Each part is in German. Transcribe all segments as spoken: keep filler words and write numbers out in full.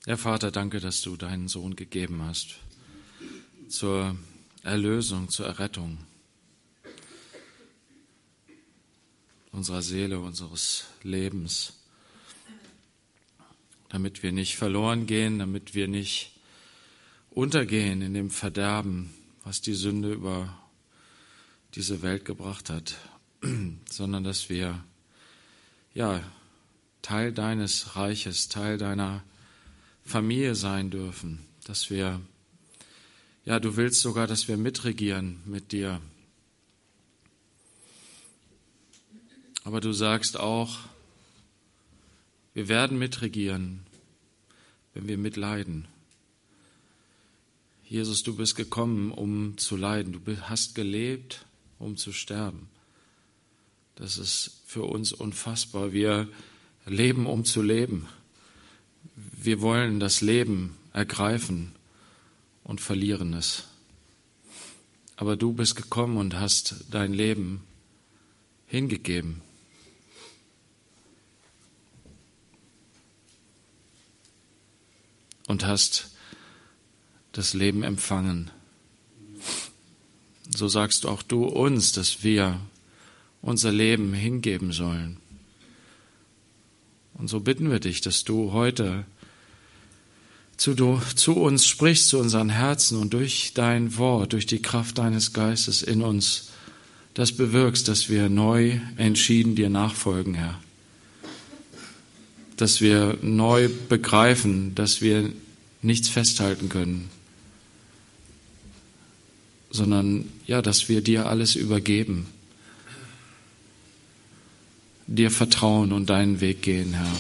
Ja, Vater, danke, dass du deinen Sohn gegeben hast zur Erlösung, zur Errettung unserer Seele, unseres Lebens, damit wir nicht verloren gehen, damit wir nicht untergehen in dem Verderben, was die Sünde über diese Welt gebracht hat, sondern dass wir ja Teil deines Reiches, Teil deiner Familie sein dürfen, dass wir, ja, du willst sogar, dass wir mitregieren mit dir. Aber du sagst auch, wir werden mitregieren, wenn wir mitleiden. Jesus, du bist gekommen, um zu leiden. Du hast gelebt, um zu sterben. Das ist für uns unfassbar. Wir leben, um zu leben. Wir wollen das Leben ergreifen und verlieren es. Aber du bist gekommen und hast dein Leben hingegeben. Und hast das Leben empfangen. So sagst auch du uns, dass wir unser Leben hingeben sollen. Und so bitten wir dich, dass du heute zu, du, zu uns sprichst, zu unseren Herzen und durch dein Wort, durch die Kraft deines Geistes in uns das bewirkst, dass wir neu entschieden dir nachfolgen, Herr. Dass wir neu begreifen, dass wir nichts festhalten können, sondern ja, dass wir dir alles übergeben, dir vertrauen und deinen Weg gehen, Herr.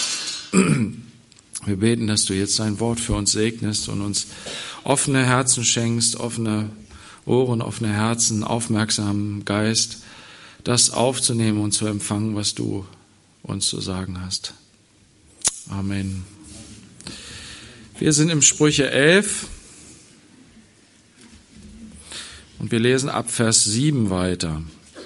Wir beten, dass du jetzt dein Wort für uns segnest und uns offene Herzen schenkst, offene Ohren, offene Herzen, aufmerksamen Geist, das aufzunehmen und zu empfangen, was du uns zu sagen hast. Amen. Wir sind im Sprüche elf und wir lesen ab Vers sieben weiter.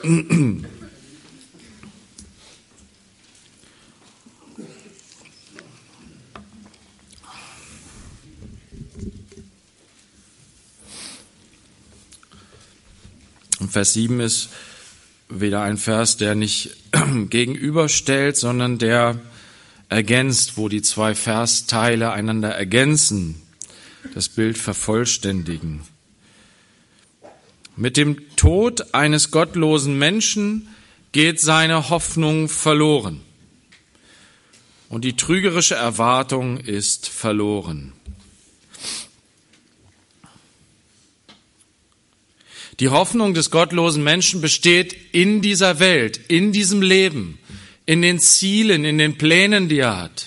Und Vers sieben ist wieder ein Vers, der nicht gegenüberstellt, sondern der ergänzt, wo die zwei Versteile einander ergänzen, das Bild vervollständigen. Mit dem Tod eines gottlosen Menschen geht seine Hoffnung verloren und die trügerische Erwartung ist verloren. Die Hoffnung des gottlosen Menschen besteht in dieser Welt, in diesem Leben, in den Zielen, in den Plänen, die er hat.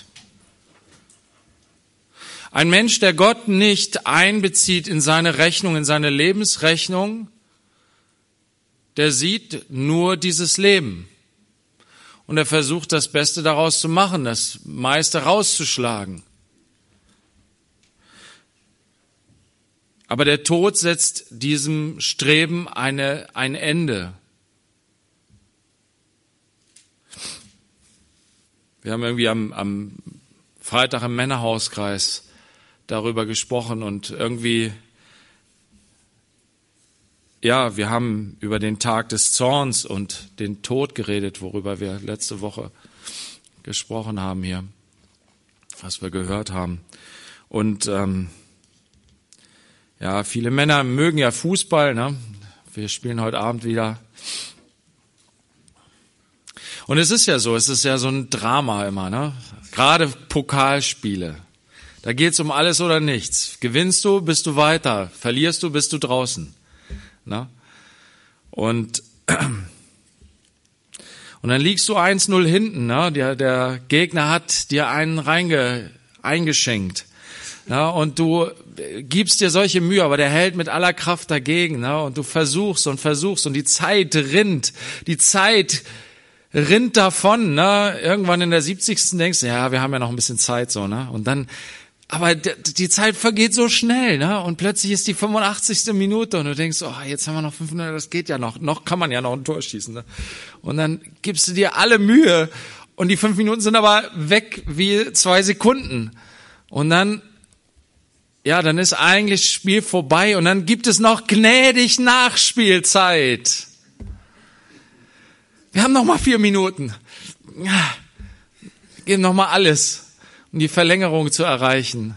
Ein Mensch, der Gott nicht einbezieht in seine Rechnung, in seine Lebensrechnung, der sieht nur dieses Leben. Und er versucht, das Beste daraus zu machen, das meiste rauszuschlagen. Aber der Tod setzt diesem Streben eine, ein Ende. Wir haben irgendwie am, am Freitag im Männerhauskreis darüber gesprochen und irgendwie, ja, wir haben über den Tag des Zorns und den Tod geredet, worüber wir letzte Woche gesprochen haben hier, was wir gehört haben. Und ähm, ja, viele Männer mögen ja Fußball, ne? Wir spielen heute Abend wieder. Und es ist ja so, es ist ja so ein Drama immer, ne? Gerade Pokalspiele. Da geht's um alles oder nichts. Gewinnst du, bist du weiter. Verlierst du, bist du draußen. Ne? Und, und dann liegst du eins null hinten, ne? Der, der Gegner hat dir einen reinge, eingeschenkt. Ja, und du gibst dir solche Mühe, aber der hält mit aller Kraft dagegen. Ne? Und du versuchst und versuchst und die Zeit rinnt. Die Zeit rinnt davon. Ne? Irgendwann in der siebzigsten denkst du, ja, wir haben ja noch ein bisschen Zeit. so, ne? Und dann, aber die Zeit vergeht so schnell. Ne? Und plötzlich ist die fünfundachtzigste Minute und du denkst, oh, jetzt haben wir noch fünf Minuten, das geht ja noch. Noch kann man ja noch ein Tor schießen. Ne? Und dann gibst du dir alle Mühe und die fünf Minuten sind aber weg wie zwei Sekunden. Und dann, ja, dann ist eigentlich Spiel vorbei und dann gibt es noch gnädig Nachspielzeit. Wir haben noch mal vier Minuten. Ja, geben noch mal alles, um die Verlängerung zu erreichen.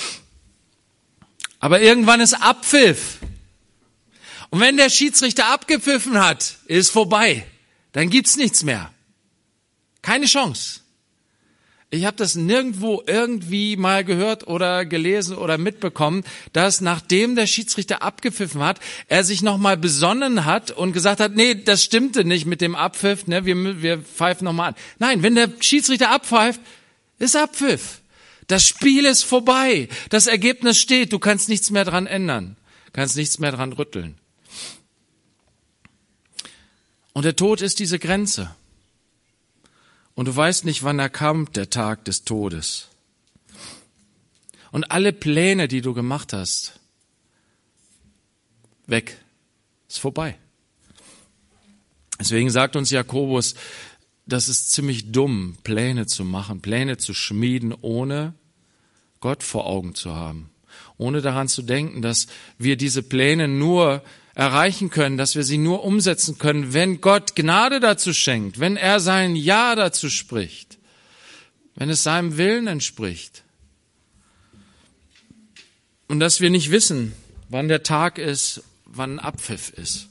Aber irgendwann ist Abpfiff. Und wenn der Schiedsrichter abgepfiffen hat, ist vorbei. Dann gibt's nichts mehr. Keine Chance. Ich habe das nirgendwo irgendwie mal gehört oder gelesen oder mitbekommen, dass nachdem der Schiedsrichter abgepfiffen hat, er sich nochmal besonnen hat und gesagt hat, nee, das stimmte nicht mit dem Abpfiff, ne, wir, wir pfeifen nochmal an. Nein, wenn der Schiedsrichter abpfeift, ist Abpfiff. Das Spiel ist vorbei. Das Ergebnis steht. Du kannst nichts mehr dran ändern. Kannst nichts mehr dran rütteln. Und der Tod ist diese Grenze. Und du weißt nicht, wann er kommt, der Tag des Todes. Und alle Pläne, die du gemacht hast, weg. Ist vorbei. Deswegen sagt uns Jakobus, das ist ziemlich dumm, Pläne zu machen, Pläne zu schmieden, ohne Gott vor Augen zu haben. Ohne daran zu denken, dass wir diese Pläne nur erreichen können, dass wir sie nur umsetzen können, wenn Gott Gnade dazu schenkt, wenn er sein Ja dazu spricht, wenn es seinem Willen entspricht. Und dass wir nicht wissen, wann der Tag ist, wann Abpfiff ist.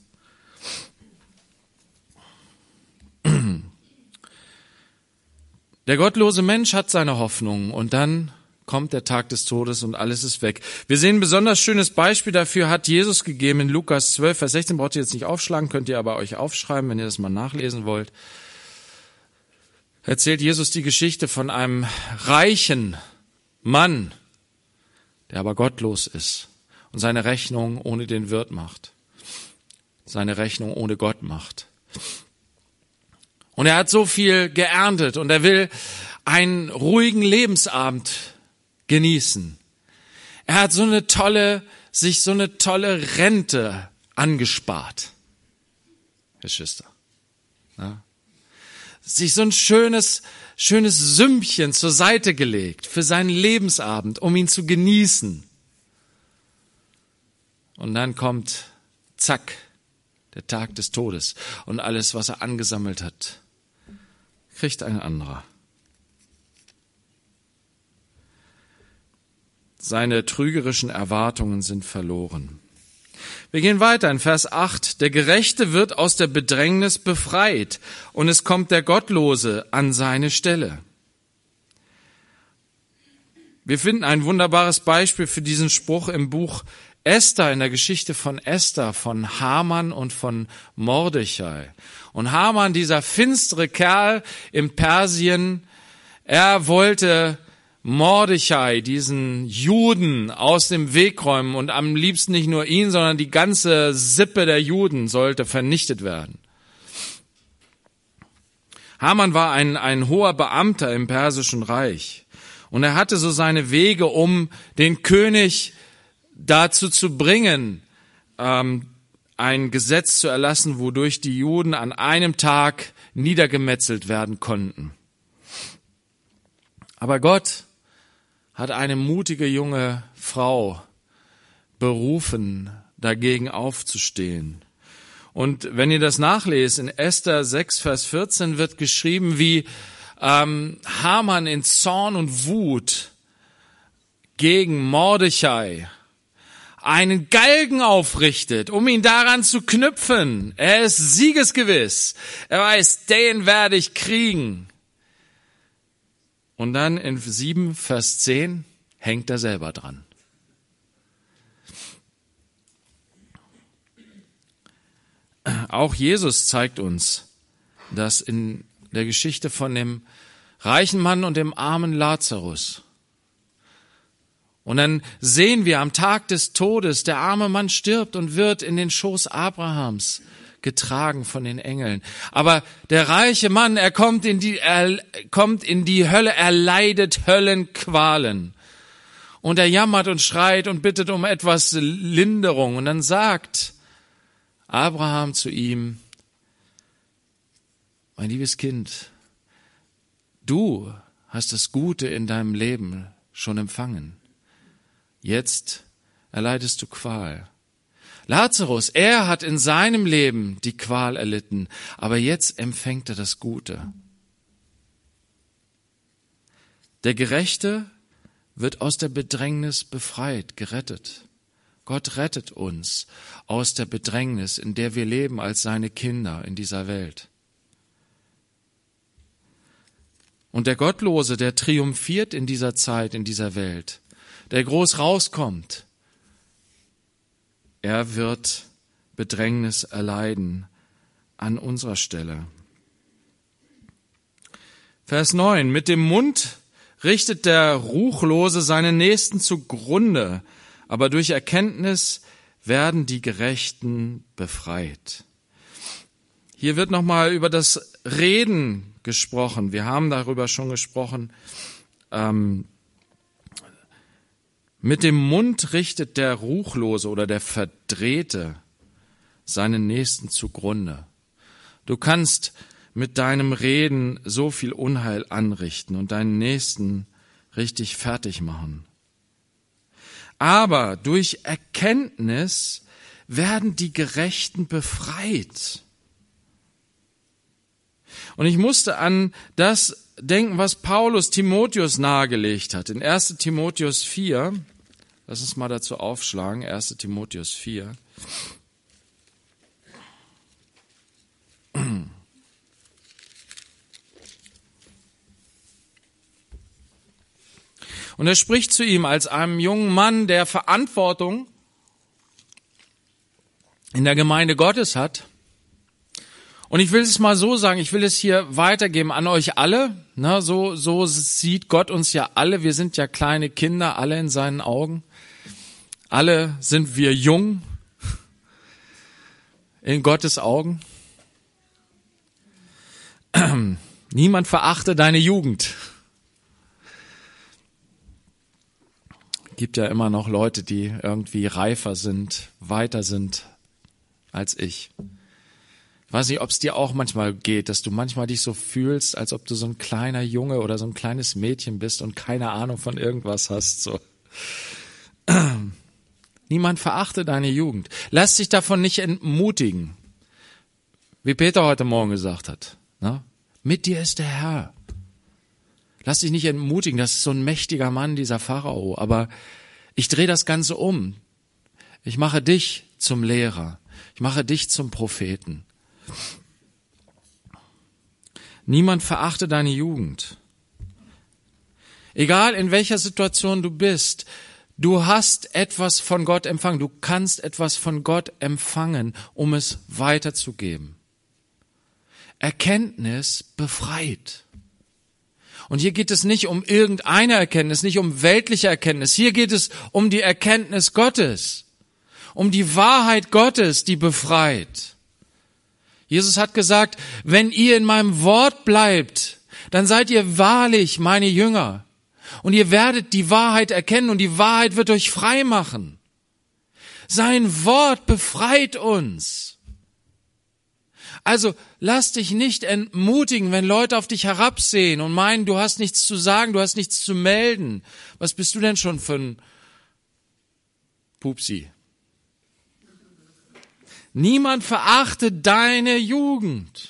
Der gottlose Mensch hat seine Hoffnung und dann kommt der Tag des Todes und alles ist weg. Wir sehen ein besonders schönes Beispiel dafür, hat Jesus gegeben in Lukas zwölf, Vers sechzehn, braucht ihr jetzt nicht aufschlagen, könnt ihr aber euch aufschreiben, wenn ihr das mal nachlesen wollt. Erzählt Jesus die Geschichte von einem reichen Mann, der aber gottlos ist und seine Rechnung ohne den Wirt macht, seine Rechnung ohne Gott macht. Und er hat so viel geerntet und er will einen ruhigen Lebensabend genießen. Er hat so eine tolle, sich so eine tolle Rente angespart. Geschwister. Ja. Sich so ein schönes, schönes Sümmchen zur Seite gelegt für seinen Lebensabend, um ihn zu genießen. Und dann kommt, zack, der Tag des Todes und alles, was er angesammelt hat, kriegt ein anderer. Seine trügerischen Erwartungen sind verloren. Wir gehen weiter in Vers acht. Der Gerechte wird aus der Bedrängnis befreit und es kommt der Gottlose an seine Stelle. Wir finden ein wunderbares Beispiel für diesen Spruch im Buch Esther, in der Geschichte von Esther, von Haman und von Mordechai. Und Haman, dieser finstere Kerl im Persien, er wollte Mordechai, diesen Juden, aus dem Weg räumen und am liebsten nicht nur ihn, sondern die ganze Sippe der Juden sollte vernichtet werden. Haman war ein, ein hoher Beamter im Persischen Reich und er hatte so seine Wege, um den König dazu zu bringen, ähm, ein Gesetz zu erlassen, wodurch die Juden an einem Tag niedergemetzelt werden konnten. Aber Gott hat eine mutige junge Frau berufen, dagegen aufzustehen. Und wenn ihr das nachlest, in Esther sechs, Vers vierzehn wird geschrieben, wie ähm, Haman in Zorn und Wut gegen Mordechai einen Galgen aufrichtet, um ihn daran zu knüpfen. Er ist siegesgewiss. Er weiß, den werde ich kriegen. Und dann in sieben, Vers zehn hängt er selber dran. Auch Jesus zeigt uns, dass in der Geschichte von dem reichen Mann und dem armen Lazarus. Und dann sehen wir am Tag des Todes, der arme Mann stirbt und wird in den Schoß Abrahams getragen von den Engeln. Aber der reiche Mann, er kommt in die, er kommt in die Hölle, er leidet Höllenqualen. Und er jammert und schreit und bittet um etwas Linderung. Und dann sagt Abraham zu ihm, mein liebes Kind, du hast das Gute in deinem Leben schon empfangen. Jetzt erleidest du Qual. Lazarus, er hat in seinem Leben die Qual erlitten, aber jetzt empfängt er das Gute. Der Gerechte wird aus der Bedrängnis befreit, gerettet. Gott rettet uns aus der Bedrängnis, in der wir leben als seine Kinder in dieser Welt. Und der Gottlose, der triumphiert in dieser Zeit, in dieser Welt, der groß rauskommt, er wird Bedrängnis erleiden an unserer Stelle. Vers neun. Mit dem Mund richtet der Ruchlose seinen Nächsten zugrunde, aber durch Erkenntnis werden die Gerechten befreit. Hier wird nochmal über das Reden gesprochen. Wir haben darüber schon gesprochen. Ähm, mit dem Mund richtet der Ruchlose oder der Verdrehte seinen Nächsten zugrunde. Du kannst mit deinem Reden so viel Unheil anrichten und deinen Nächsten richtig fertig machen. Aber durch Erkenntnis werden die Gerechten befreit. Und ich musste an das denken, was Paulus Timotheus nahegelegt hat. In erster Timotheus vier, lass uns mal dazu aufschlagen, erster Timotheus vier. Und er spricht zu ihm als einem jungen Mann, der Verantwortung in der Gemeinde Gottes hat. Und ich will es mal so sagen, ich will es hier weitergeben an euch alle. Na, so, so sieht Gott uns ja alle. Wir sind ja kleine Kinder, alle in seinen Augen. Alle sind wir jung in Gottes Augen. Niemand verachte deine Jugend. Gibt ja immer noch Leute, die irgendwie reifer sind, weiter sind als ich. Ich weiß nicht, ob es dir auch manchmal geht, dass du manchmal dich so fühlst, als ob du so ein kleiner Junge oder so ein kleines Mädchen bist und keine Ahnung von irgendwas hast. So. Niemand verachte deine Jugend. Lass dich davon nicht entmutigen. Wie Peter heute Morgen gesagt hat. Ne? Mit dir ist der Herr. Lass dich nicht entmutigen, das ist so ein mächtiger Mann, dieser Pharao. Aber ich drehe das Ganze um. Ich mache dich zum Lehrer. Ich mache dich zum Propheten. Niemand verachte deine Jugend. Egal in welcher Situation du bist, du hast etwas von Gott empfangen. Du kannst etwas von Gott empfangen, um es weiterzugeben. Erkenntnis befreit. Und hier geht es nicht um irgendeine Erkenntnis, nicht um weltliche Erkenntnis. Hier geht es um die Erkenntnis Gottes, um die Wahrheit Gottes, die befreit. Jesus hat gesagt, wenn ihr in meinem Wort bleibt, dann seid ihr wahrlich meine Jünger. Und ihr werdet die Wahrheit erkennen und die Wahrheit wird euch frei machen. Sein Wort befreit uns. Also lass dich nicht entmutigen, wenn Leute auf dich herabsehen und meinen, du hast nichts zu sagen, du hast nichts zu melden. Was bist du denn schon für ein Pupsi? Niemand verachte deine Jugend.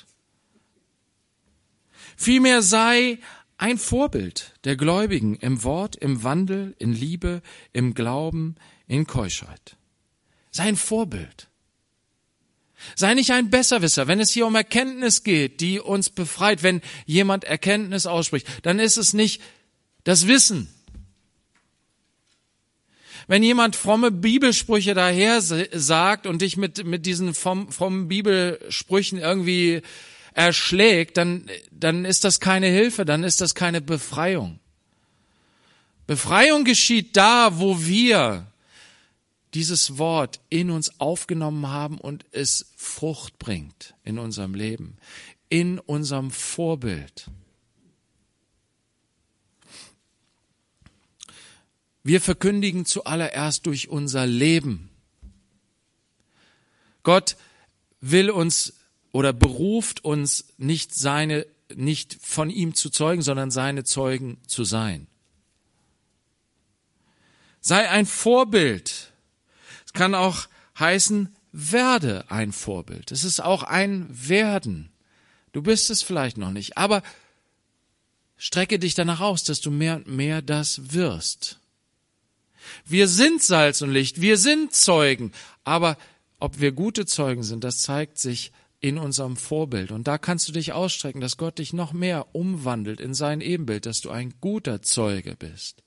Vielmehr sei ein Vorbild der Gläubigen im Wort, im Wandel, in Liebe, im Glauben, in Keuschheit. Sei ein Vorbild. Sei nicht ein Besserwisser. Wenn es hier um Erkenntnis geht, die uns befreit, wenn jemand Erkenntnis ausspricht, dann ist es nicht das Wissen. Wenn jemand fromme Bibelsprüche daher sagt und dich mit, mit diesen frommen Bibelsprüchen irgendwie erschlägt, dann, dann ist das keine Hilfe, dann ist das keine Befreiung. Befreiung geschieht da, wo wir dieses Wort in uns aufgenommen haben und es Frucht bringt in unserem Leben, in unserem Vorbild. Wir verkündigen zuallererst durch unser Leben. Gott will uns oder beruft uns nicht seine, nicht von ihm zu zeugen, sondern seine Zeugen zu sein. Sei ein Vorbild. Es kann auch heißen, werde ein Vorbild. Es ist auch ein Werden. Du bist es vielleicht noch nicht, aber strecke dich danach aus, dass du mehr und mehr das wirst. Wir sind Salz und Licht, wir sind Zeugen, aber ob wir gute Zeugen sind, das zeigt sich in unserem Vorbild. Und da kannst du dich ausstrecken, dass Gott dich noch mehr umwandelt in sein Ebenbild, dass du ein guter Zeuge bist.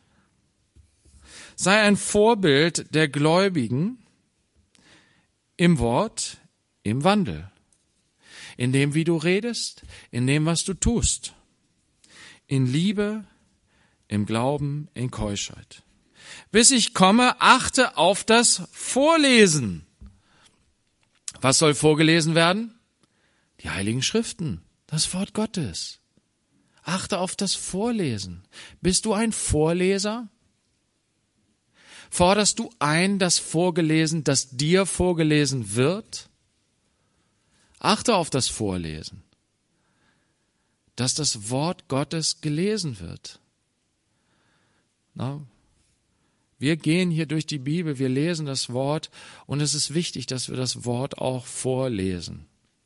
Sei ein Vorbild der Gläubigen im Wort, im Wandel, in dem, wie du redest, in dem, was du tust, in Liebe, im Glauben, in Keuschheit. Bis ich komme, achte auf das Vorlesen. Was soll vorgelesen werden? Die Heiligen Schriften, das Wort Gottes. Achte auf das Vorlesen. Bist du ein Vorleser? Forderst du ein, dass vorgelesen, dass dir vorgelesen wird? Achte auf das Vorlesen, dass das Wort Gottes gelesen wird. Na, wir gehen hier durch die Bibel, wir lesen das Wort und es ist wichtig, dass wir das Wort auch vorlesen.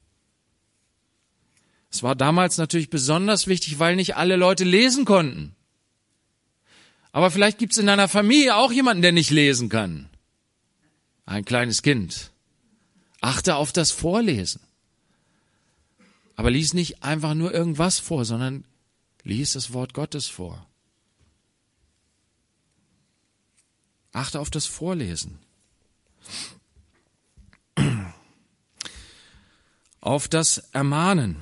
Es war damals natürlich besonders wichtig, weil nicht alle Leute lesen konnten. Aber vielleicht gibt es in deiner Familie auch jemanden, der nicht lesen kann. Ein kleines Kind. Achte auf das Vorlesen. Aber lies nicht einfach nur irgendwas vor, sondern lies das Wort Gottes vor. Achte auf das Vorlesen. Auf das Ermahnen.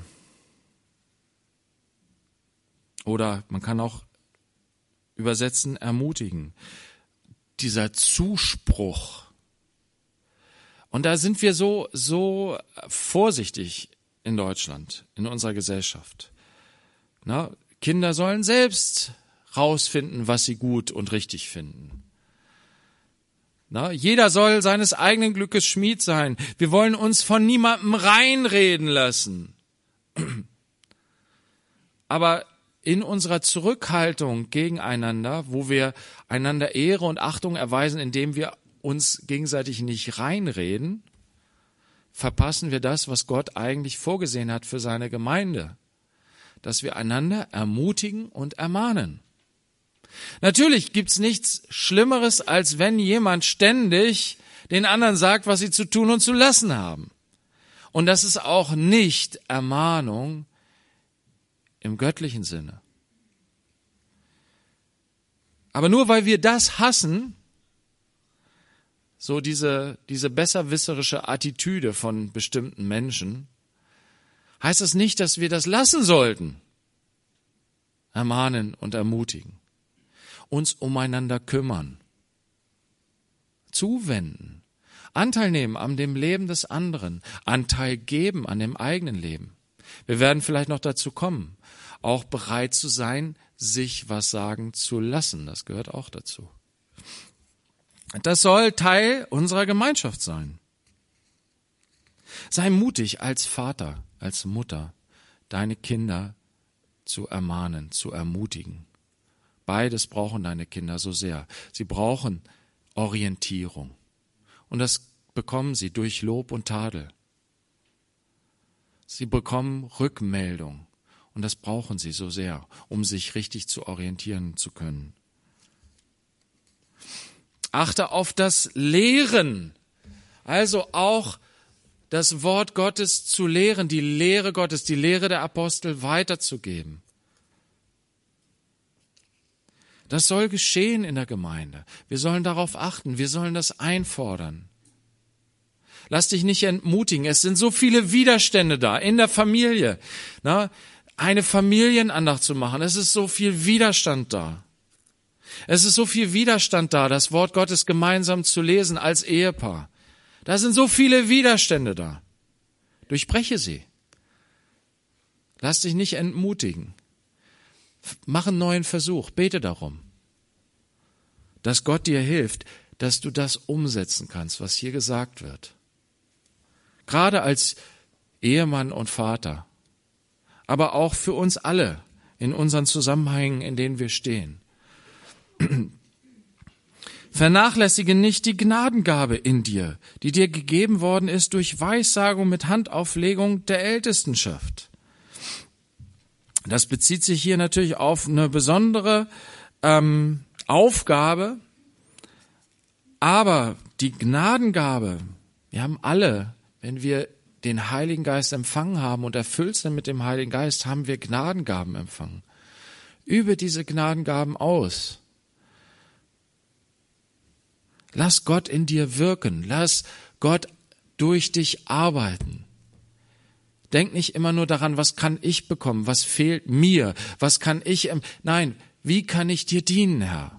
Oder man kann auch übersetzen, ermutigen. Dieser Zuspruch. Und da sind wir so, so vorsichtig in Deutschland, in unserer Gesellschaft. Na, Kinder sollen selbst rausfinden, was sie gut und richtig finden. Na, jeder soll seines eigenen Glückes Schmied sein. Wir wollen uns von niemandem reinreden lassen. Aber in unserer Zurückhaltung gegeneinander, wo wir einander Ehre und Achtung erweisen, indem wir uns gegenseitig nicht reinreden, verpassen wir das, was Gott eigentlich vorgesehen hat für seine Gemeinde, dass wir einander ermutigen und ermahnen. Natürlich gibt's nichts Schlimmeres, als wenn jemand ständig den anderen sagt, was sie zu tun und zu lassen haben. Und das ist auch nicht Ermahnung im göttlichen Sinne. Aber nur weil wir das hassen, so diese, diese besserwisserische Attitüde von bestimmten Menschen, heißt das nicht, dass wir das lassen sollten. Ermahnen und ermutigen. Uns umeinander kümmern. Zuwenden. Anteil nehmen an dem Leben des anderen. Anteil geben an dem eigenen Leben. Wir werden vielleicht noch dazu kommen. Auch bereit zu sein, sich was sagen zu lassen. Das gehört auch dazu. Das soll Teil unserer Gemeinschaft sein. Sei mutig als Vater, als Mutter, deine Kinder zu ermahnen, zu ermutigen. Beides brauchen deine Kinder so sehr. Sie brauchen Orientierung. Und das bekommen sie durch Lob und Tadel. Sie bekommen Rückmeldung. Und das brauchen sie so sehr, um sich richtig zu orientieren zu können. Achte auf das Lehren. Also auch das Wort Gottes zu lehren, die Lehre Gottes, die Lehre der Apostel weiterzugeben. Das soll geschehen in der Gemeinde. Wir sollen darauf achten, wir sollen das einfordern. Lass dich nicht entmutigen, es sind so viele Widerstände da, in der Familie. Na, eine Familienandacht zu machen, es ist so viel Widerstand da. Es ist so viel Widerstand da, das Wort Gottes gemeinsam zu lesen als Ehepaar. Da sind so viele Widerstände da. Durchbreche sie. Lass dich nicht entmutigen. Mach einen neuen Versuch, bete darum, dass Gott dir hilft, dass du das umsetzen kannst, was hier gesagt wird. Gerade als Ehemann und Vater, aber auch für uns alle in unseren Zusammenhängen, in denen wir stehen. Vernachlässige nicht die Gnadengabe in dir, die dir gegeben worden ist durch Weissagung mit Handauflegung der Ältestenschaft. Das bezieht sich hier natürlich auf eine besondere ähm, Aufgabe, aber die Gnadengabe, wir haben alle, wenn wir den Heiligen Geist empfangen haben und erfüllt sind mit dem Heiligen Geist, haben wir Gnadengaben empfangen. Übe diese Gnadengaben aus. Lass Gott in dir wirken. Lass Gott durch dich arbeiten. Denk nicht immer nur daran, was kann ich bekommen, was fehlt mir, was kann ich, nein, wie kann ich dir dienen, Herr?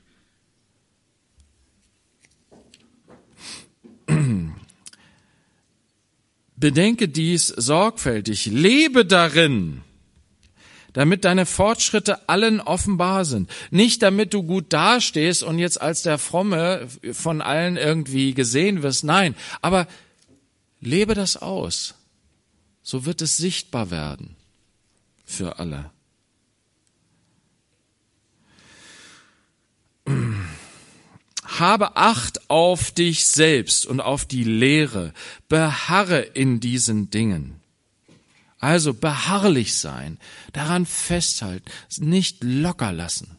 Bedenke dies sorgfältig, lebe darin, damit deine Fortschritte allen offenbar sind. Nicht damit du gut dastehst und jetzt als der Fromme von allen irgendwie gesehen wirst, nein, aber lebe das aus. So wird es sichtbar werden für alle. Habe Acht auf dich selbst und auf die Lehre. Beharre in diesen Dingen. Also beharrlich sein, daran festhalten, nicht locker lassen.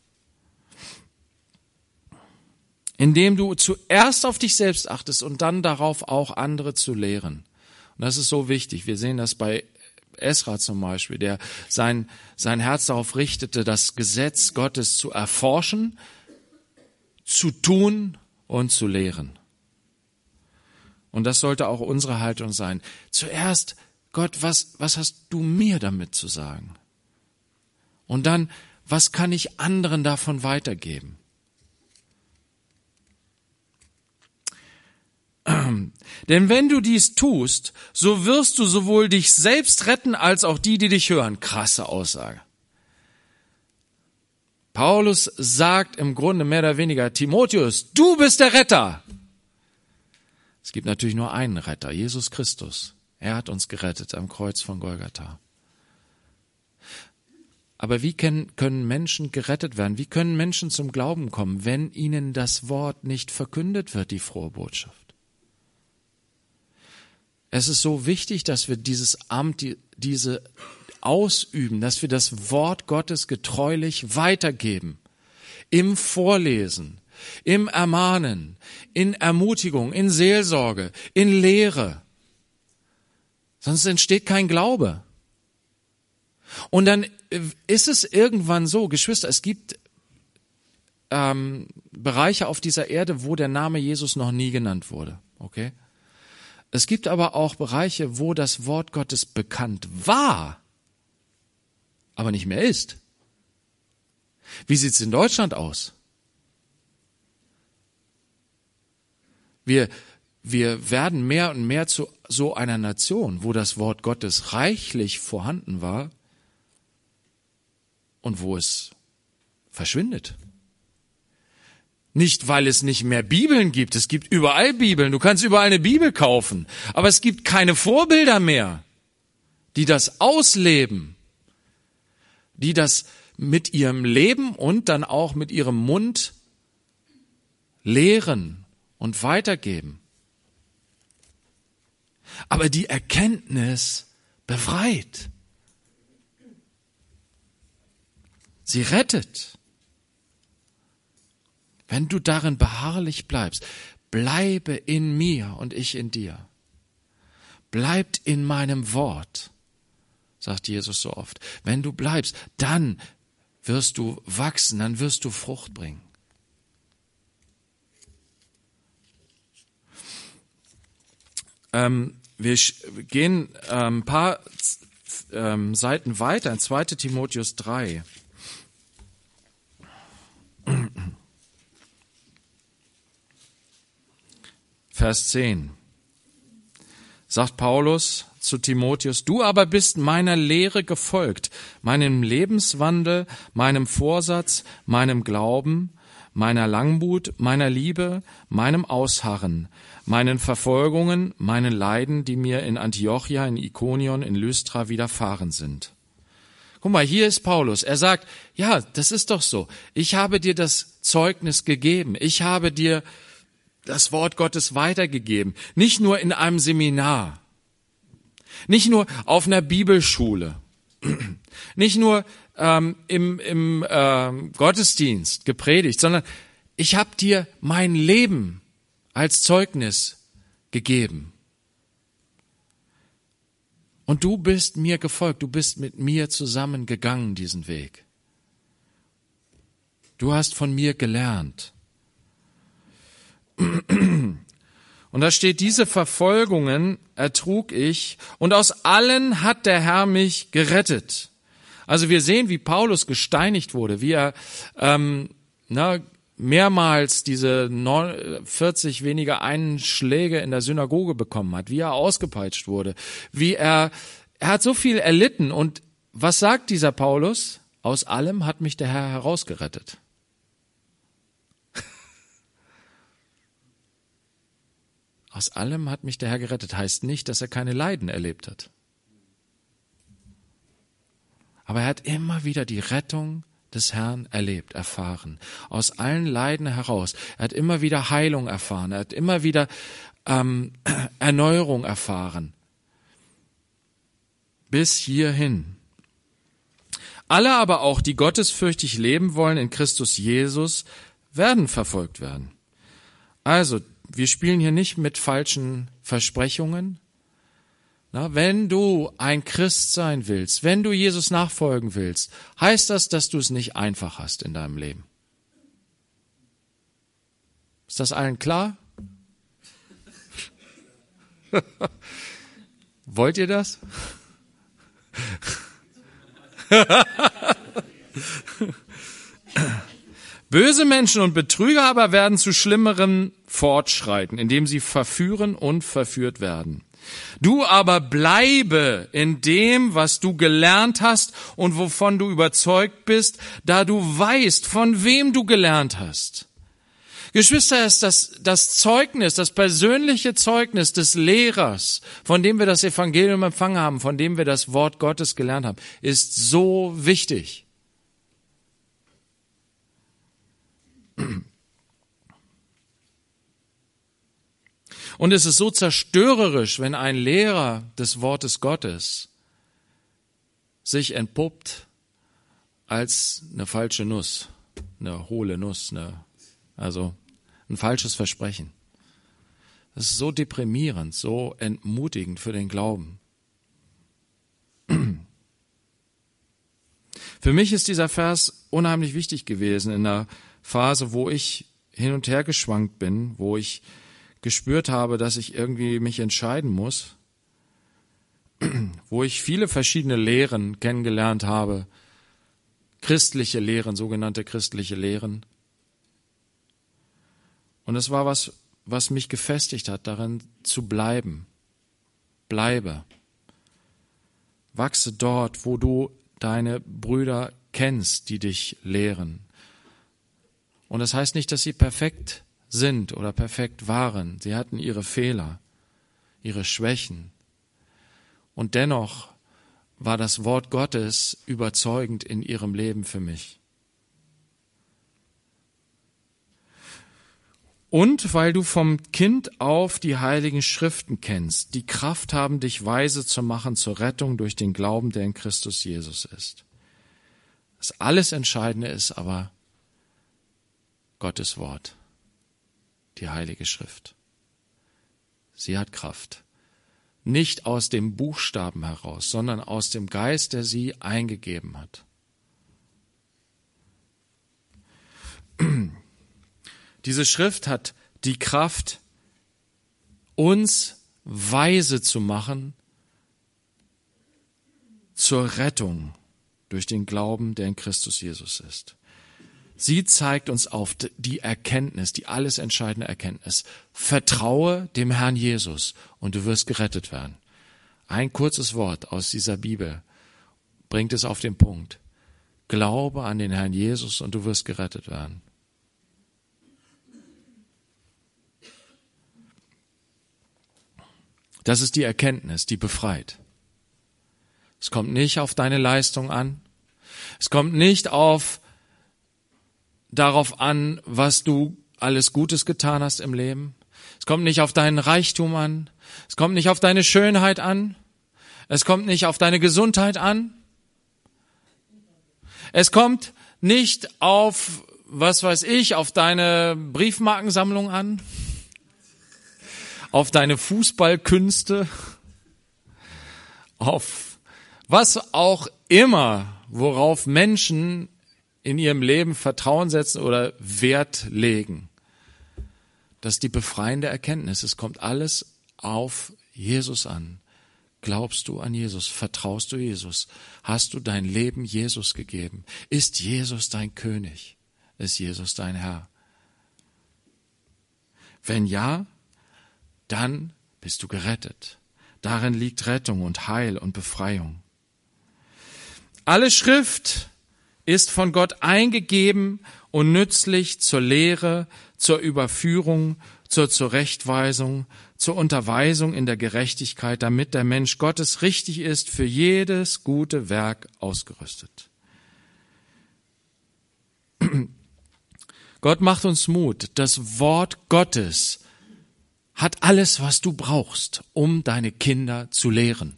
Indem du zuerst auf dich selbst achtest und dann darauf auch andere zu lehren. Und das ist so wichtig. Wir sehen das bei Esra zum Beispiel, der sein, sein Herz darauf richtete, das Gesetz Gottes zu erforschen, zu tun und zu lehren. Und das sollte auch unsere Haltung sein. Zuerst, Gott, was, was hast du mir damit zu sagen? Und dann, was kann ich anderen davon weitergeben? Denn wenn du dies tust, so wirst du sowohl dich selbst retten, als auch die, die dich hören. Krasse Aussage. Paulus sagt im Grunde mehr oder weniger, Timotheus, du bist der Retter. Es gibt natürlich nur einen Retter, Jesus Christus. Er hat uns gerettet am Kreuz von Golgatha. Aber wie können, können Menschen gerettet werden? Wie können Menschen zum Glauben kommen, wenn ihnen das Wort nicht verkündet wird, die frohe Botschaft? Es ist so wichtig, dass wir dieses Amt, die, diese ausüben, dass wir das Wort Gottes getreulich weitergeben. Im Vorlesen, im Ermahnen, in Ermutigung, in Seelsorge, in Lehre. Sonst entsteht kein Glaube. Und dann ist es irgendwann so, Geschwister, es gibt ähm, Bereiche auf dieser Erde, wo der Name Jesus noch nie genannt wurde. Okay? Es gibt aber auch Bereiche, wo das Wort Gottes bekannt war, aber nicht mehr ist. Wie sieht's in Deutschland aus? Wir, wir werden mehr und mehr zu so einer Nation, wo das Wort Gottes reichlich vorhanden war und wo es verschwindet. Nicht, weil es nicht mehr Bibeln gibt. Es gibt überall Bibeln. Du kannst überall eine Bibel kaufen. Aber es gibt keine Vorbilder mehr, die das ausleben, die das mit ihrem Leben und dann auch mit ihrem Mund lehren und weitergeben. Aber die Erkenntnis befreit. Sie rettet. Wenn du darin beharrlich bleibst, bleibe in mir und ich in dir. Bleibt in meinem Wort, sagt Jesus so oft. Wenn du bleibst, dann wirst du wachsen, dann wirst du Frucht bringen. Ähm, wir gehen ein ähm, paar ähm, Seiten weiter in zweiter Timotheus drei. Vers zehn. Sagt Paulus zu Timotheus, du aber bist meiner Lehre gefolgt, meinem Lebenswandel, meinem Vorsatz, meinem Glauben, meiner Langmut, meiner Liebe, meinem Ausharren, meinen Verfolgungen, meinen Leiden, die mir in Antiochia, in Ikonion, in Lystra widerfahren sind. Guck mal, hier ist Paulus. Er sagt, ja, das ist doch so. Ich habe dir das Zeugnis gegeben. Ich habe dir das Wort Gottes weitergegeben. Nicht nur in einem Seminar. Nicht nur auf einer Bibelschule. Nicht nur ähm, im, im ähm, Gottesdienst gepredigt, sondern ich habe dir mein Leben als Zeugnis gegeben. Und du bist mir gefolgt, du bist mit mir zusammengegangen diesen Weg. Du hast von mir gelernt. Und da steht, diese Verfolgungen ertrug ich und aus allen hat der Herr mich gerettet. Also wir sehen, wie Paulus gesteinigt wurde, wie er ähm, na, mehrmals diese vierzig weniger Einschläge in der Synagoge bekommen hat, wie er ausgepeitscht wurde, wie er, er hat so viel erlitten. Und was sagt dieser Paulus? Aus allem hat mich der Herr herausgerettet. Aus allem hat mich der Herr gerettet, heißt nicht, dass er keine Leiden erlebt hat. Aber er hat immer wieder die Rettung des Herrn erlebt, erfahren. Aus allen Leiden heraus. Er hat immer wieder Heilung erfahren. Er hat immer wieder ähm, Erneuerung erfahren. Bis hierhin. Alle aber auch, die gottesfürchtig leben wollen in Christus Jesus, werden verfolgt werden. Also, wir spielen hier nicht mit falschen Versprechungen. Na, wenn du ein Christ sein willst, wenn du Jesus nachfolgen willst, heißt das, dass du es nicht einfach hast in deinem Leben. Ist das allen klar? Wollt ihr das? Böse Menschen und Betrüger aber werden zu Schlimmeren fortschreiten, indem sie verführen und verführt werden. Du aber bleibe in dem, was du gelernt hast und wovon du überzeugt bist, da du weißt, von wem du gelernt hast. Geschwister, ist das, das Zeugnis, das persönliche Zeugnis des Lehrers, von dem wir das Evangelium empfangen haben, von dem wir das Wort Gottes gelernt haben, ist so wichtig. Und es ist so zerstörerisch, wenn ein Lehrer des Wortes Gottes sich entpuppt als eine falsche Nuss, eine hohle Nuss, eine, also ein falsches Versprechen. Das ist so deprimierend, so entmutigend für den Glauben. Für mich ist dieser Vers unheimlich wichtig gewesen in einer Phase, wo ich hin und her geschwankt bin, wo ich gespürt habe, dass ich irgendwie mich entscheiden muss, wo ich viele verschiedene Lehren kennengelernt habe, christliche Lehren, sogenannte christliche Lehren. Und es war was, was mich gefestigt hat, darin zu bleiben. Bleibe. Wachse dort, wo du deine Brüder kennst, die dich lehren. Und das heißt nicht, dass sie perfekt sind oder perfekt waren. Sie hatten ihre Fehler, ihre Schwächen. Und dennoch war das Wort Gottes überzeugend in ihrem Leben für mich. Und weil du vom Kind auf die heiligen Schriften kennst, die Kraft haben, dich weise zu machen zur Rettung durch den Glauben, der in Christus Jesus ist. Das alles Entscheidende ist aber Gottes Wort. Die Heilige Schrift. Sie hat Kraft. Nicht aus dem Buchstaben heraus, sondern aus dem Geist, der sie eingegeben hat. Diese Schrift hat die Kraft, uns weise zu machen zur Rettung durch den Glauben, der in Christus Jesus ist. Sie zeigt uns auf die Erkenntnis, die alles entscheidende Erkenntnis. Vertraue dem Herrn Jesus und du wirst gerettet werden. Ein kurzes Wort aus dieser Bibel bringt es auf den Punkt. Glaube an den Herrn Jesus und du wirst gerettet werden. Das ist die Erkenntnis, die befreit. Es kommt nicht auf deine Leistung an. Es kommt nicht auf darauf an, was du alles Gutes getan hast im Leben. Es kommt nicht auf deinen Reichtum an. Es kommt nicht auf deine Schönheit an. Es kommt nicht auf deine Gesundheit an. Es kommt nicht auf, was weiß ich, auf deine Briefmarkensammlung an. Auf deine Fußballkünste. Auf was auch immer, worauf Menschen in ihrem Leben Vertrauen setzen oder Wert legen. Das ist die befreiende Erkenntnis. Es kommt alles auf Jesus an. Glaubst du an Jesus? Vertraust du Jesus? Hast du dein Leben Jesus gegeben? Ist Jesus dein König? Ist Jesus dein Herr? Wenn ja, dann bist du gerettet. Darin liegt Rettung und Heil und Befreiung. Alle Schrift ist von Gott eingegeben und nützlich zur Lehre, zur Überführung, zur Zurechtweisung, zur Unterweisung in der Gerechtigkeit, damit der Mensch Gottes richtig ist, für jedes gute Werk ausgerüstet. Gott macht uns Mut. Das Wort Gottes hat alles, was du brauchst, um deine Kinder zu lehren.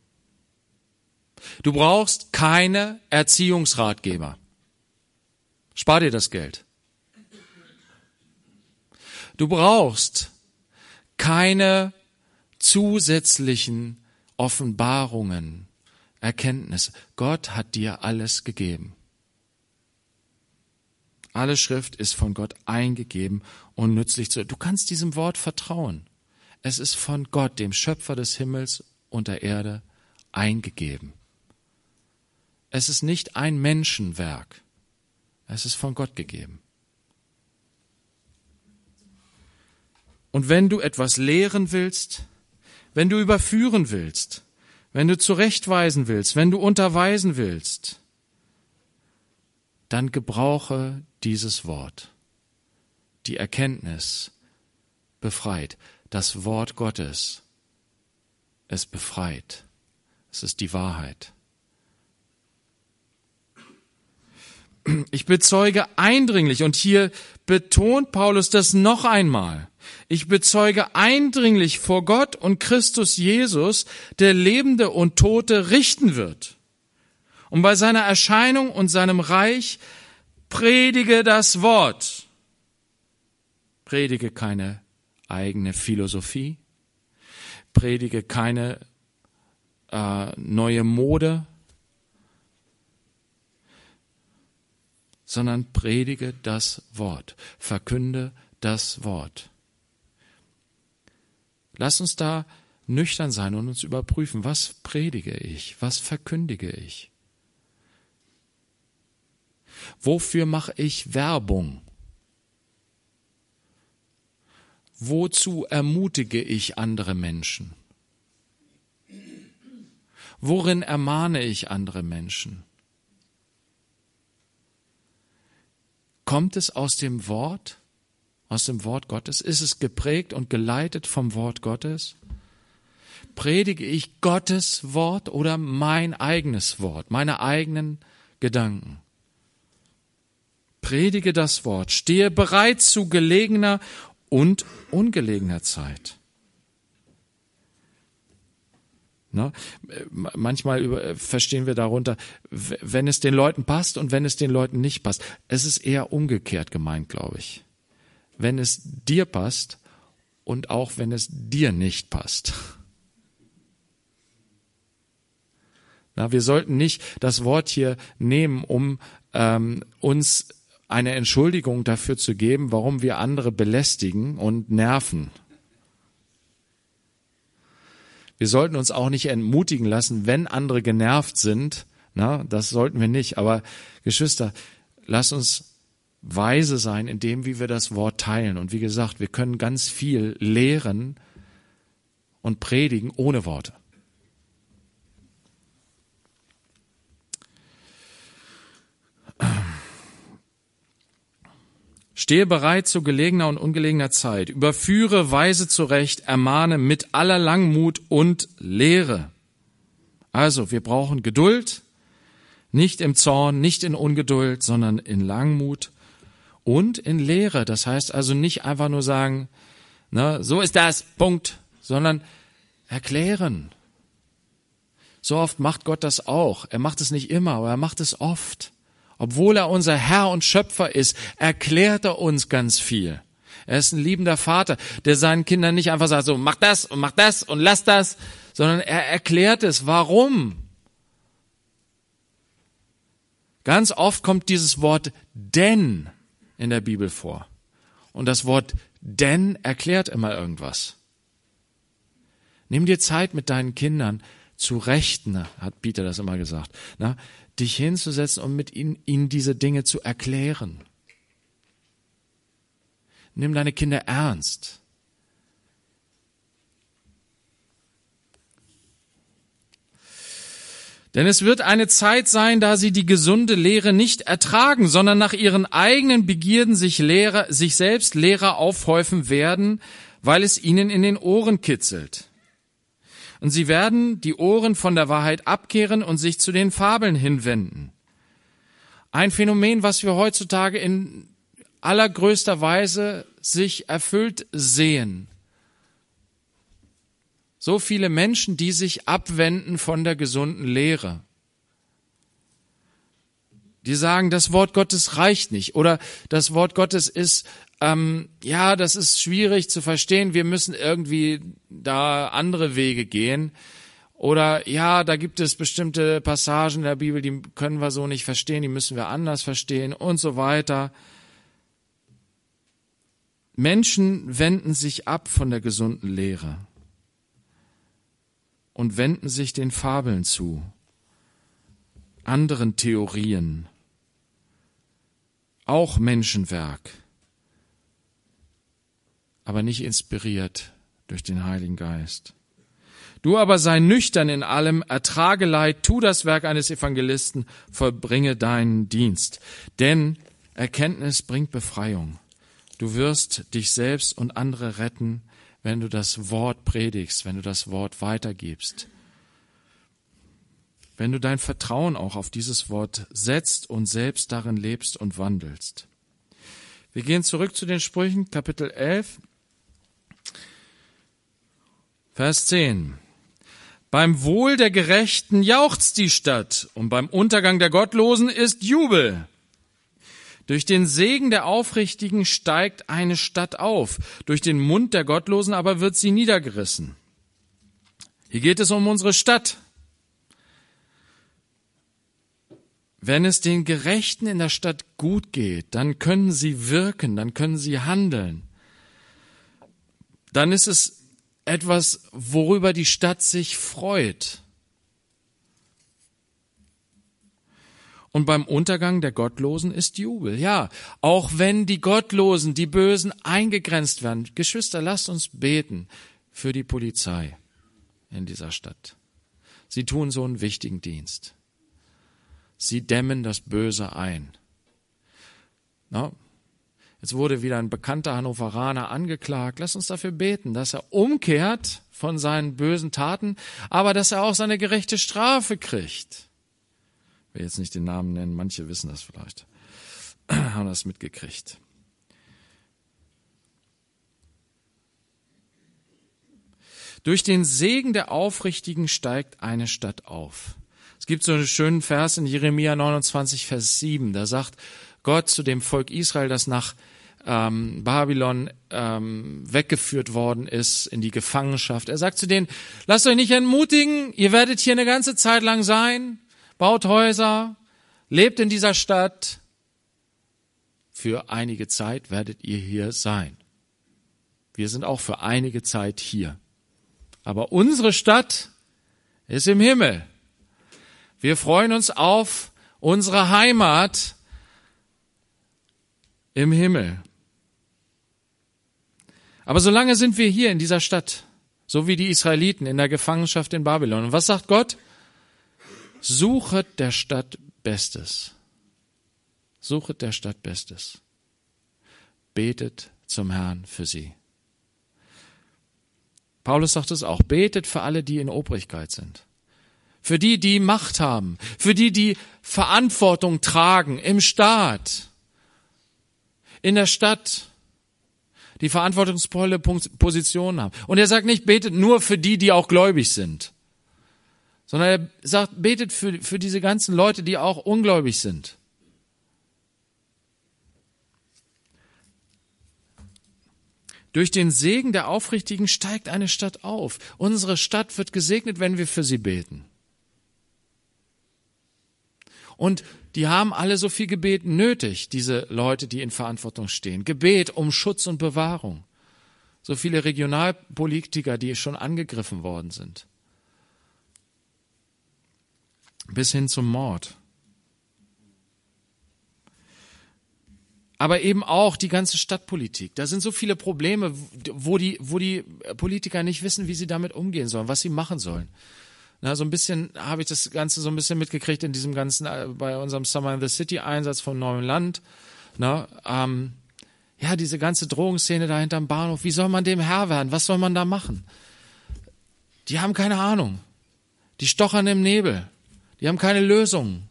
Du brauchst keine Erziehungsratgeber. Spar dir das Geld. Du brauchst keine zusätzlichen Offenbarungen, Erkenntnisse. Gott hat dir alles gegeben. Alle Schrift ist von Gott eingegeben und nützlich zu. Du kannst diesem Wort vertrauen. Es ist von Gott, dem Schöpfer des Himmels und der Erde, eingegeben. Es ist nicht ein Menschenwerk. Es ist von Gott gegeben. Und wenn du etwas lehren willst, wenn du überführen willst, wenn du zurechtweisen willst, wenn du unterweisen willst, dann gebrauche dieses Wort. Die Erkenntnis befreit. Das Wort Gottes, es befreit. Es ist die Wahrheit. Ich bezeuge eindringlich, und hier betont Paulus das noch einmal, ich bezeuge eindringlich vor Gott und Christus Jesus, der Lebende und Tote richten wird. Und bei seiner Erscheinung und seinem Reich predige das Wort. Predige keine eigene Philosophie, predige keine äh, neue Mode, sondern predige das Wort, verkünde das Wort. Lass uns da nüchtern sein und uns überprüfen, was predige ich, was verkündige ich? Wofür mache ich Werbung? Wozu ermutige ich andere Menschen? Worin ermahne ich andere Menschen? Kommt es aus dem Wort, aus dem Wort Gottes? Ist es geprägt und geleitet vom Wort Gottes? Predige ich Gottes Wort oder mein eigenes Wort, meine eigenen Gedanken? Predige das Wort, stehe bereit zu gelegener und ungelegener Zeit. Ne? Manchmal über, verstehen wir darunter, wenn es den Leuten passt und wenn es den Leuten nicht passt. Es ist eher umgekehrt gemeint, glaube ich. Wenn es dir passt und auch wenn es dir nicht passt. Na, wir sollten nicht das Wort hier nehmen, um ähm, uns eine Entschuldigung dafür zu geben, warum wir andere belästigen und nerven. Wir sollten uns auch nicht entmutigen lassen, wenn andere genervt sind. Na, das sollten wir nicht. Aber Geschwister, lasst uns weise sein in dem, wie wir das Wort teilen. Und wie gesagt, wir können ganz viel lehren und predigen ohne Worte. Stehe bereit zu gelegener und ungelegener Zeit, überführe, weise zurecht, ermahne mit aller Langmut und Lehre. Also, wir brauchen Geduld, nicht im Zorn, nicht in Ungeduld, sondern in Langmut und in Lehre. Das heißt also nicht einfach nur sagen, ne, so ist das, Punkt, sondern erklären. So oft macht Gott das auch. Er macht es nicht immer, aber er macht es oft. Obwohl er unser Herr und Schöpfer ist, erklärt er uns ganz viel. Er ist ein liebender Vater, der seinen Kindern nicht einfach sagt, so mach das und mach das und lass das, sondern er erklärt es. Warum? Ganz oft kommt dieses Wort denn in der Bibel vor. Und das Wort denn erklärt immer irgendwas. Nimm dir Zeit mit deinen Kindern zu rechten, hat Peter das immer gesagt, na, dich hinzusetzen und mit ihnen, ihnen diese Dinge zu erklären. Nimm deine Kinder ernst. Denn es wird eine Zeit sein, da sie die gesunde Lehre nicht ertragen, sondern nach ihren eigenen Begierden sich Lehrer, sich selbst Lehrer aufhäufen werden, weil es ihnen in den Ohren kitzelt. Und sie werden die Ohren von der Wahrheit abkehren und sich zu den Fabeln hinwenden. Ein Phänomen, was wir heutzutage in allergrößter Weise sich erfüllt sehen. So viele Menschen, die sich abwenden von der gesunden Lehre. Die sagen, das Wort Gottes reicht nicht oder das Wort Gottes ist, ähm, ja, das ist schwierig zu verstehen, wir müssen irgendwie da andere Wege gehen. Oder ja, da gibt es bestimmte Passagen in der Bibel, die können wir so nicht verstehen, die müssen wir anders verstehen und so weiter. Menschen wenden sich ab von der gesunden Lehre und wenden sich den Fabeln zu, anderen Theorien, auch Menschenwerk, aber nicht inspiriert durch den Heiligen Geist. Du aber sei nüchtern in allem, ertrage Leid, tu das Werk eines Evangelisten, vollbringe deinen Dienst. Denn Erkenntnis bringt Befreiung. Du wirst dich selbst und andere retten, wenn du das Wort predigst, wenn du das Wort weitergibst. Wenn du dein Vertrauen auch auf dieses Wort setzt und selbst darin lebst und wandelst. Wir gehen zurück zu den Sprüchen, Kapitel elf, Vers zehn. Beim Wohl der Gerechten jauchzt die Stadt und beim Untergang der Gottlosen ist Jubel. Durch den Segen der Aufrichtigen steigt eine Stadt auf, durch den Mund der Gottlosen aber wird sie niedergerissen. Hier geht es um unsere Stadt. Wenn es den Gerechten in der Stadt gut geht, dann können sie wirken, dann können sie handeln. Dann ist es etwas, worüber die Stadt sich freut. Und beim Untergang der Gottlosen ist Jubel. Ja, auch wenn die Gottlosen, die Bösen eingegrenzt werden. Geschwister, lasst uns beten für die Polizei in dieser Stadt. Sie tun so einen wichtigen Dienst. Sie dämmen das Böse ein. Na, jetzt wurde wieder ein bekannter Hannoveraner angeklagt. Lass uns dafür beten, dass er umkehrt von seinen bösen Taten, aber dass er auch seine gerechte Strafe kriegt. Ich will jetzt nicht den Namen nennen, manche wissen das vielleicht, haben das mitgekriegt. Durch den Segen der Aufrichtigen steigt eine Stadt auf. Es gibt so einen schönen Vers in Jeremia neunundzwanzig, Vers sieben, da sagt Gott zu dem Volk Israel, das nach ähm, Babylon ähm, weggeführt worden ist in die Gefangenschaft. Er sagt zu denen, lasst euch nicht entmutigen, ihr werdet hier eine ganze Zeit lang sein, baut Häuser, lebt in dieser Stadt. Für einige Zeit werdet ihr hier sein. Wir sind auch für einige Zeit hier. Aber unsere Stadt ist im Himmel. Wir freuen uns auf unsere Heimat im Himmel. Aber solange sind wir hier in dieser Stadt, so wie die Israeliten in der Gefangenschaft in Babylon. Und was sagt Gott? Suchet der Stadt Bestes. Suchet der Stadt Bestes. Betet zum Herrn für sie. Paulus sagt es auch. Betet für alle, die in Obrigkeit sind. Für die, die Macht haben. Für die, die Verantwortung tragen im Staat. in der Stadt, die verantwortungsvolle Positionen haben. Und er sagt nicht, betet nur für die, die auch gläubig sind, sondern er sagt, betet für, für diese ganzen Leute, die auch ungläubig sind. Durch den Segen der Aufrichtigen steigt eine Stadt auf. Unsere Stadt wird gesegnet, wenn wir für sie beten. Und die haben alle so viel Gebet nötig, diese Leute, die in Verantwortung stehen. Gebet um Schutz und Bewahrung. So viele Regionalpolitiker, die schon angegriffen worden sind. Bis hin zum Mord. Aber eben auch die ganze Stadtpolitik. Da sind so viele Probleme, wo die, wo die Politiker nicht wissen, wie sie damit umgehen sollen, was sie machen sollen. Na, so ein bisschen habe ich das Ganze so ein bisschen mitgekriegt in diesem ganzen, bei unserem Summer in the City Einsatz vom Neuen Land. Na, ähm, ja, diese ganze Drogenszene da hinterm Bahnhof. Wie soll man dem Herr werden? Was soll man da machen? Die haben keine Ahnung. Die stochern im Nebel. Die haben keine Lösung.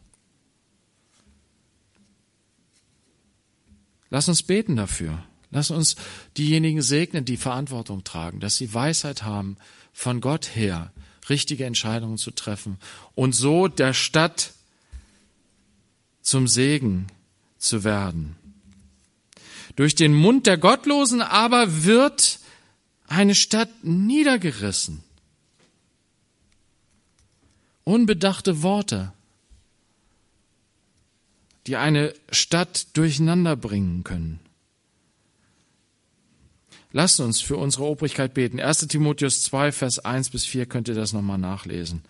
Lass uns beten dafür. Lass uns diejenigen segnen, die Verantwortung tragen, dass sie Weisheit haben, von Gott her richtige Entscheidungen zu treffen und so der Stadt zum Segen zu werden. Durch den Mund der Gottlosen aber wird eine Stadt niedergerissen. Unbedachte Worte, die eine Stadt durcheinander bringen können. Lasst uns für unsere Obrigkeit beten. erster Timotheus zwei, Vers eins bis vier könnt ihr das nochmal nachlesen.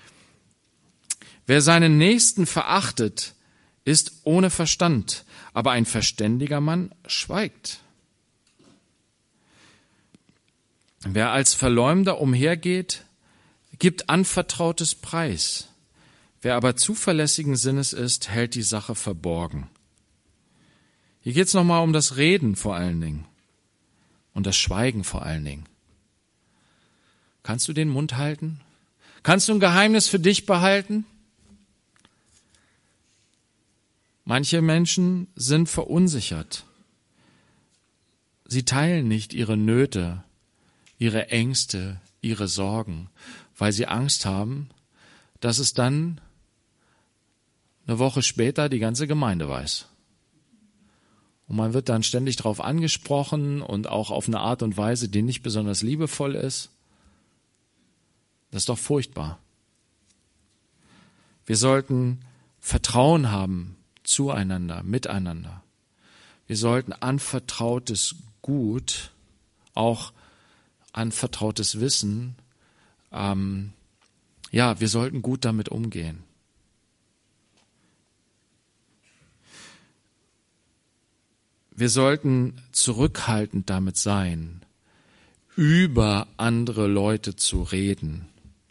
Wer seinen Nächsten verachtet, ist ohne Verstand, aber ein verständiger Mann schweigt. Wer als Verleumder umhergeht, gibt Anvertrautes preis. Wer aber zuverlässigen Sinnes ist, hält die Sache verborgen. Hier geht es nochmal um das Reden vor allen Dingen. Und das Schweigen vor allen Dingen. Kannst du den Mund halten? Kannst du ein Geheimnis für dich behalten? Manche Menschen sind verunsichert. Sie teilen nicht ihre Nöte, ihre Ängste, ihre Sorgen, weil sie Angst haben, dass es dann eine Woche später die ganze Gemeinde weiß. Und man wird dann ständig darauf angesprochen und auch auf eine Art und Weise, die nicht besonders liebevoll ist. Das ist doch furchtbar. Wir sollten Vertrauen haben zueinander, miteinander. Wir sollten anvertrautes Gut, auch anvertrautes Wissen, ähm, ja, wir sollten gut damit umgehen. Wir sollten zurückhaltend damit sein, über andere Leute zu reden.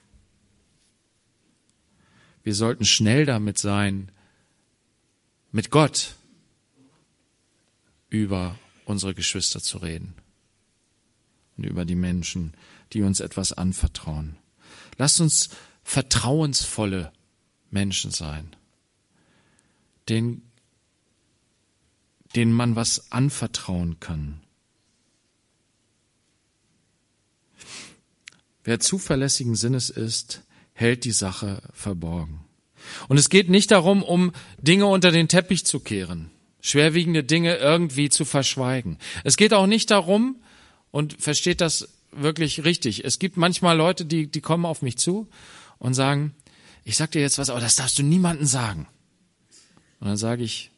Wir sollten schnell damit sein, mit Gott über unsere Geschwister zu reden und über die Menschen, die uns etwas anvertrauen. Lasst uns vertrauensvolle Menschen sein, denen denen man was anvertrauen kann. Wer zuverlässigen Sinnes ist, hält die Sache verborgen. Und es geht nicht darum, um Dinge unter den Teppich zu kehren, schwerwiegende Dinge irgendwie zu verschweigen. Es geht auch nicht darum, und versteht das wirklich richtig, es gibt manchmal Leute, die, die kommen auf mich zu und sagen, ich sag dir jetzt was, aber das darfst du niemandem sagen. Und dann sage ich,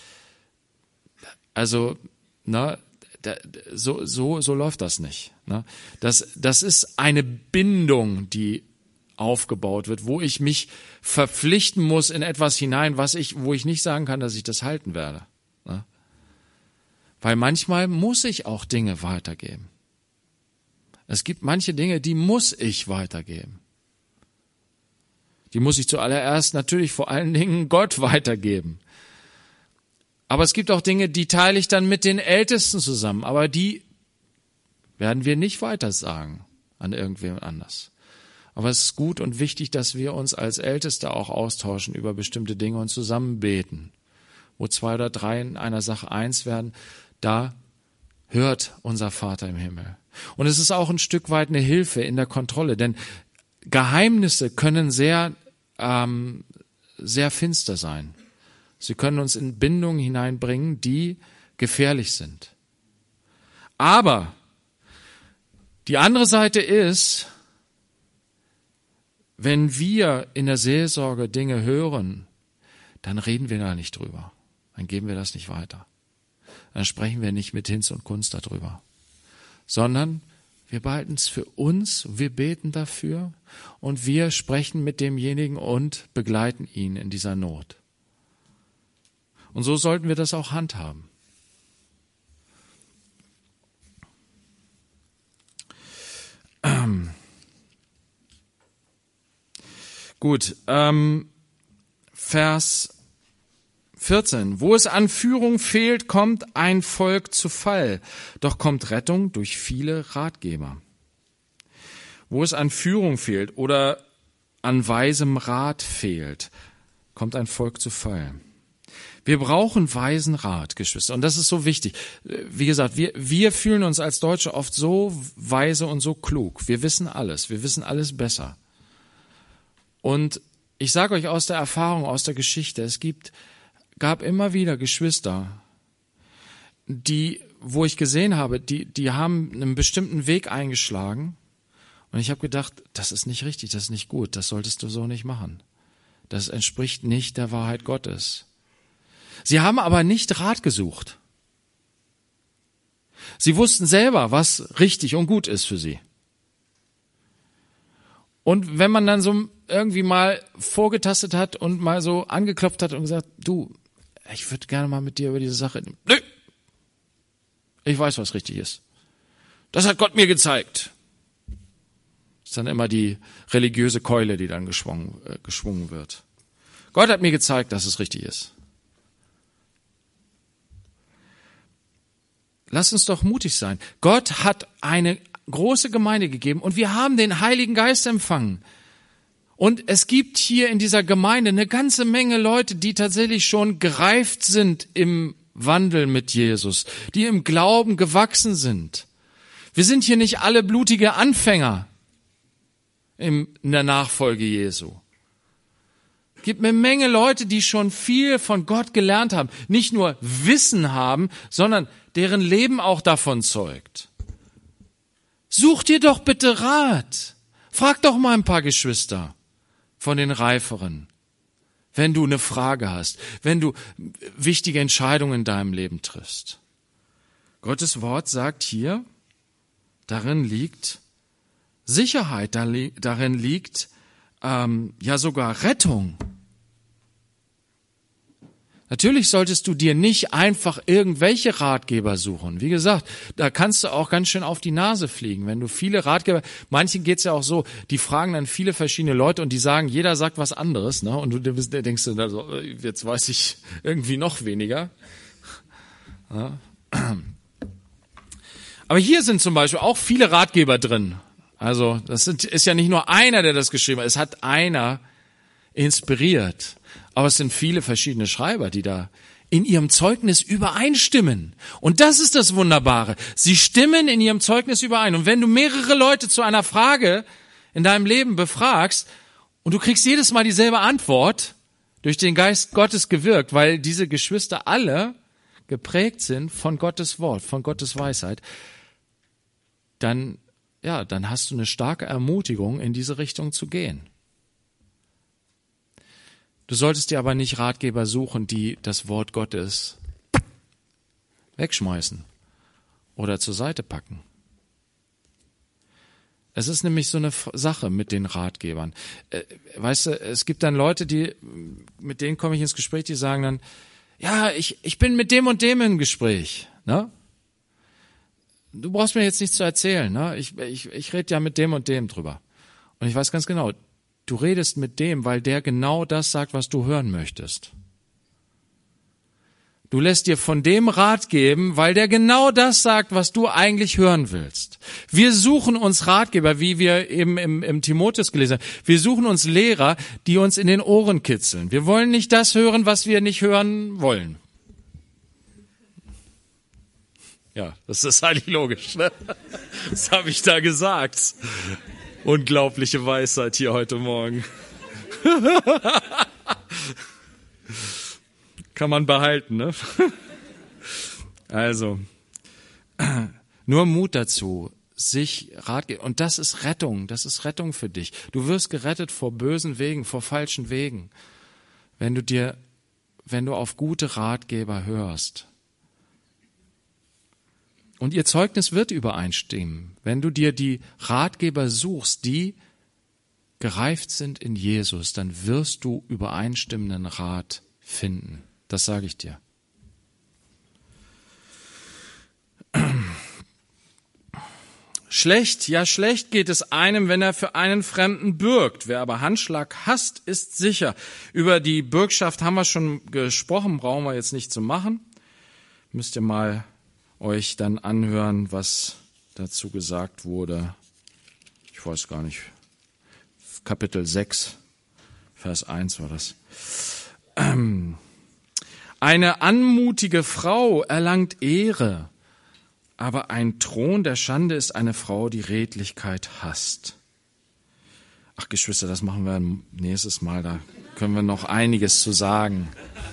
Also, na, so, so, so läuft das nicht. Ne? Das, das ist eine Bindung, die aufgebaut wird, wo ich mich verpflichten muss in etwas hinein, was ich, wo ich nicht sagen kann, dass ich das halten werde. Ne? Weil manchmal muss ich auch Dinge weitergeben. Es gibt manche Dinge, die muss ich weitergeben. Die muss ich zuallererst natürlich vor allen Dingen Gott weitergeben. Aber es gibt auch Dinge, die teile ich dann mit den Ältesten zusammen, aber die werden wir nicht weiter sagen an irgendwem anders. Aber es ist gut und wichtig, dass wir uns als Älteste auch austauschen über bestimmte Dinge und zusammen beten, wo zwei oder drei in einer Sache eins werden, da hört unser Vater im Himmel. Und es ist auch ein Stück weit eine Hilfe in der Kontrolle, denn Geheimnisse können sehr, ähm, sehr finster sein. Sie können uns in Bindungen hineinbringen, die gefährlich sind. Aber die andere Seite ist, wenn wir in der Seelsorge Dinge hören, dann reden wir da nicht drüber. Dann geben wir das nicht weiter. Dann sprechen wir nicht mit Hinz und Kunst darüber. Sondern wir behalten es für uns, wir beten dafür und wir sprechen mit demjenigen und begleiten ihn in dieser Not. Und so sollten wir das auch handhaben. Ähm. Gut, ähm, Vers vierzehn. Wo es an Führung fehlt, kommt ein Volk zu Fall, doch kommt Rettung durch viele Ratgeber. Wo es an Führung fehlt oder an weisem Rat fehlt, kommt ein Volk zu Fall. Wir brauchen weisen Rat, Geschwister, und das ist so wichtig. Wie gesagt, wir, wir fühlen uns als Deutsche oft so weise und so klug. Wir wissen alles, wir wissen alles besser. Und ich sage euch aus der Erfahrung, aus der Geschichte, es gibt, gab immer wieder Geschwister, die, wo ich gesehen habe, die, die haben einen bestimmten Weg eingeschlagen. Und ich habe gedacht, das ist nicht richtig, das ist nicht gut, das solltest du so nicht machen. Das entspricht nicht der Wahrheit Gottes. Sie haben aber nicht Rat gesucht. Sie wussten selber, was richtig und gut ist für sie. Und wenn man dann so irgendwie mal vorgetastet hat und mal so angeklopft hat und gesagt, du, ich würde gerne mal mit dir über diese Sache. Nö, ich weiß, was richtig ist. Das hat Gott mir gezeigt. Das ist dann immer die religiöse Keule, die dann geschwungen, äh, geschwungen wird. Gott hat mir gezeigt, dass es richtig ist. Lass uns doch mutig sein. Gott hat eine große Gemeinde gegeben und wir haben den Heiligen Geist empfangen. Und es gibt hier in dieser Gemeinde eine ganze Menge Leute, die tatsächlich schon gereift sind im Wandel mit Jesus, die im Glauben gewachsen sind. Wir sind hier nicht alle blutige Anfänger in der Nachfolge Jesu. Es gibt eine Menge Leute, die schon viel von Gott gelernt haben, nicht nur Wissen haben, sondern deren Leben auch davon zeugt. Such dir doch bitte Rat. Frag doch mal ein paar Geschwister von den Reiferen, wenn du eine Frage hast, wenn du wichtige Entscheidungen in deinem Leben triffst. Gottes Wort sagt hier, darin liegt Sicherheit, darin liegt ähm, ja sogar Rettung. Natürlich solltest du dir nicht einfach irgendwelche Ratgeber suchen. Wie gesagt, da kannst du auch ganz schön auf die Nase fliegen. Wenn du viele Ratgeber, manchen geht's ja auch so, die fragen dann viele verschiedene Leute und die sagen, jeder sagt was anderes, ne? Und du denkst du, also, jetzt weiß ich irgendwie noch weniger. Ja. Aber hier sind zum Beispiel auch viele Ratgeber drin. Also das sind, ist ja nicht nur einer, der das geschrieben hat. Es hat einer inspiriert. Aber es sind viele verschiedene Schreiber, die da in ihrem Zeugnis übereinstimmen. Und das ist das Wunderbare. Sie stimmen in ihrem Zeugnis überein. Und wenn du mehrere Leute zu einer Frage in deinem Leben befragst und du kriegst jedes Mal dieselbe Antwort, durch den Geist Gottes gewirkt, weil diese Geschwister alle geprägt sind von Gottes Wort, von Gottes Weisheit, dann, ja, dann hast du eine starke Ermutigung, in diese Richtung zu gehen. Du solltest dir aber nicht Ratgeber suchen, die das Wort Gottes wegschmeißen oder zur Seite packen. Es ist nämlich so eine Sache mit den Ratgebern. Weißt du, es gibt dann Leute, die, mit denen komme ich ins Gespräch, die sagen dann, ja, ich, ich bin mit dem und dem im Gespräch, ne? Du brauchst mir jetzt nichts zu erzählen, ne? Ich, ich, ich rede ja mit dem und dem drüber. Und ich weiß ganz genau, du redest mit dem, weil der genau das sagt, was du hören möchtest. Du lässt dir von dem Rat geben, weil der genau das sagt, was du eigentlich hören willst. Wir suchen uns Ratgeber, wie wir eben im, im Timotheus gelesen haben. Wir suchen uns Lehrer, die uns in den Ohren kitzeln. Wir wollen nicht das hören, was wir nicht hören wollen. Ja, das ist eigentlich logisch, ne? Das habe ich da gesagt. Unglaubliche Weisheit hier heute Morgen. Kann man behalten, ne? Also, nur Mut dazu, sich Rat geben. Und das ist Rettung, das ist Rettung für dich. Du wirst gerettet vor bösen Wegen, vor falschen Wegen, wenn du dir, wenn du auf gute Ratgeber hörst. Und ihr Zeugnis wird übereinstimmen, wenn du dir die Ratgeber suchst, die gereift sind in Jesus, dann wirst du übereinstimmenden Rat finden. Das sage ich dir. Schlecht, ja schlecht geht es einem, wenn er für einen Fremden bürgt. Wer aber Handschlag hasst, ist sicher. Über die Bürgschaft haben wir schon gesprochen, brauchen wir jetzt nicht zu machen. Müsst ihr mal euch dann anhören, was dazu gesagt wurde. Ich weiß gar nicht. Kapitel sechs, Vers eins war das. Eine anmutige Frau erlangt Ehre, aber ein Thron der Schande ist eine Frau, die Redlichkeit hasst. Ach Geschwister, das machen wir nächstes Mal, da können wir noch einiges zu sagen.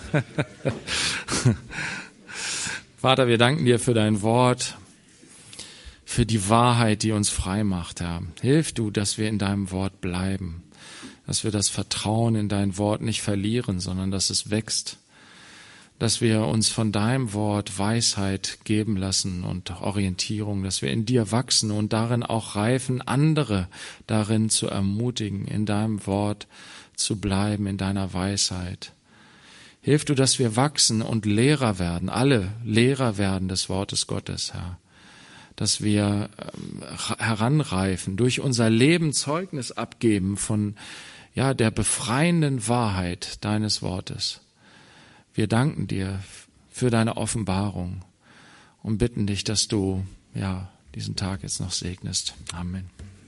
Vater, wir danken dir für dein Wort, für die Wahrheit, die uns frei macht, Herr. Hilf du, dass wir in deinem Wort bleiben, dass wir das Vertrauen in dein Wort nicht verlieren, sondern dass es wächst, dass wir uns von deinem Wort Weisheit geben lassen und Orientierung, dass wir in dir wachsen und darin auch reifen, andere darin zu ermutigen, in deinem Wort zu bleiben, in deiner Weisheit. Hilf du, dass wir wachsen und Lehrer werden, alle Lehrer werden des Wortes Gottes, Herr. Dass wir heranreifen, durch unser Leben Zeugnis abgeben von ja der befreienden Wahrheit deines Wortes. Wir danken dir für deine Offenbarung und bitten dich, dass du ja diesen Tag jetzt noch segnest. Amen.